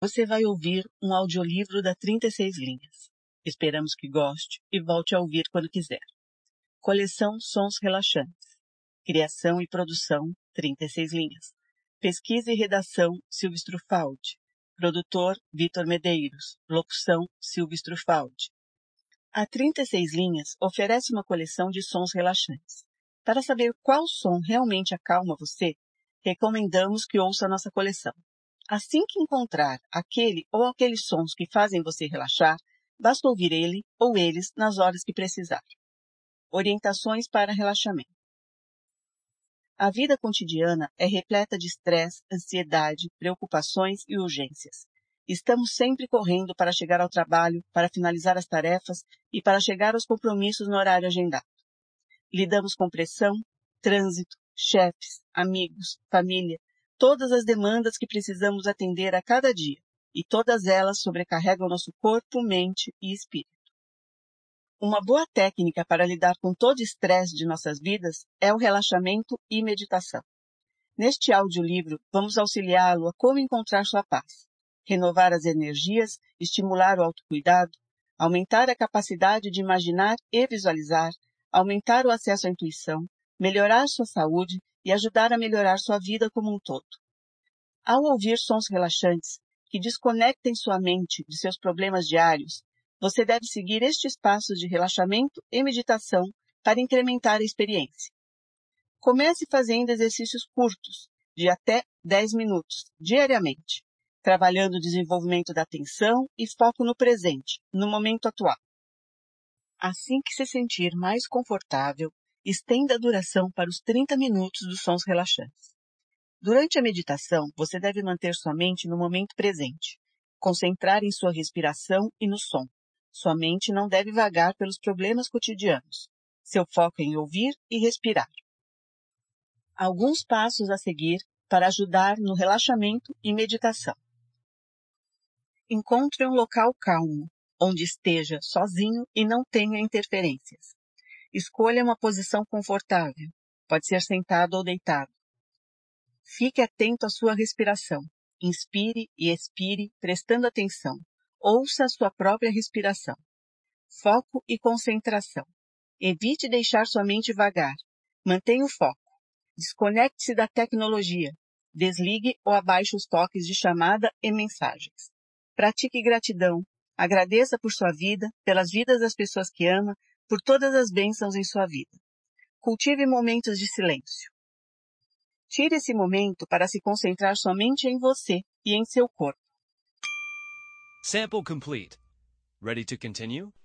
Você vai ouvir um audiolivro da 36 Linhas. Esperamos que goste e volte a ouvir quando quiser. Coleção Sons Relaxantes. Criação e produção 36 Linhas. Pesquisa e redação Silvio Strufaldi. Produtor Vitor Medeiros. Locução Silvio Strufaldi. A 36 Linhas oferece uma coleção de sons relaxantes. Para saber qual som realmente acalma você, recomendamos que ouça a nossa coleção. Assim que encontrar aquele ou aqueles sons que fazem você relaxar, basta ouvir ele ou eles nas horas que precisar. Orientações para relaxamento. A vida cotidiana é repleta de estresse, ansiedade, preocupações e urgências. Estamos sempre correndo para chegar ao trabalho, para finalizar as tarefas e para chegar aos compromissos no horário agendado. Lidamos com pressão, trânsito, chefes, amigos, família, todas as demandas que precisamos atender a cada dia, e todas elas sobrecarregam nosso corpo, mente e espírito. Uma boa técnica para lidar com todo o estresse de nossas vidas é o relaxamento e meditação. Neste audiolivro, vamos auxiliá-lo a como encontrar sua paz, renovar as energias, estimular o autocuidado, aumentar a capacidade de imaginar e visualizar, aumentar o acesso à intuição, melhorar sua saúde e ajudar a melhorar sua vida como um todo. Ao ouvir sons relaxantes que desconectem sua mente de seus problemas diários, você deve seguir estes passos de relaxamento e meditação para incrementar a experiência. Comece fazendo exercícios curtos, de até 10 minutos, diariamente, trabalhando o desenvolvimento da atenção e foco no presente, no momento atual. Assim que se sentir mais confortável, estenda a duração para os 30 minutos dos sons relaxantes. Durante a meditação, você deve manter sua mente no momento presente, concentrar em sua respiração e no som. Sua mente não deve vagar pelos problemas cotidianos. Seu foco é em ouvir e respirar. Alguns passos a seguir para ajudar no relaxamento e meditação. Encontre um local calmo, onde esteja sozinho e não tenha interferências. Escolha uma posição confortável, pode ser sentado ou deitado. Fique atento à sua respiração. Inspire e expire, prestando atenção. Ouça a sua própria respiração. Foco e concentração. Evite deixar sua mente vagar. Mantenha o foco. Desconecte-se da tecnologia. Desligue ou abaixe os toques de chamada e mensagens. Pratique gratidão. Agradeça por sua vida, pelas vidas das pessoas que ama, por todas as bênçãos em sua vida. Cultive momentos de silêncio. Tire esse momento para se concentrar somente em você e em seu corpo. Sample complete. Ready to continue?